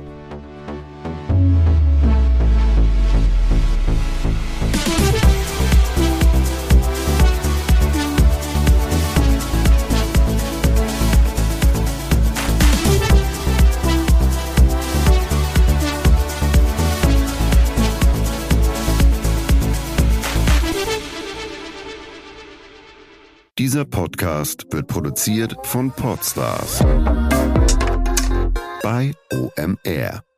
Dieser Podcast wird produziert von Podstars bei OMR.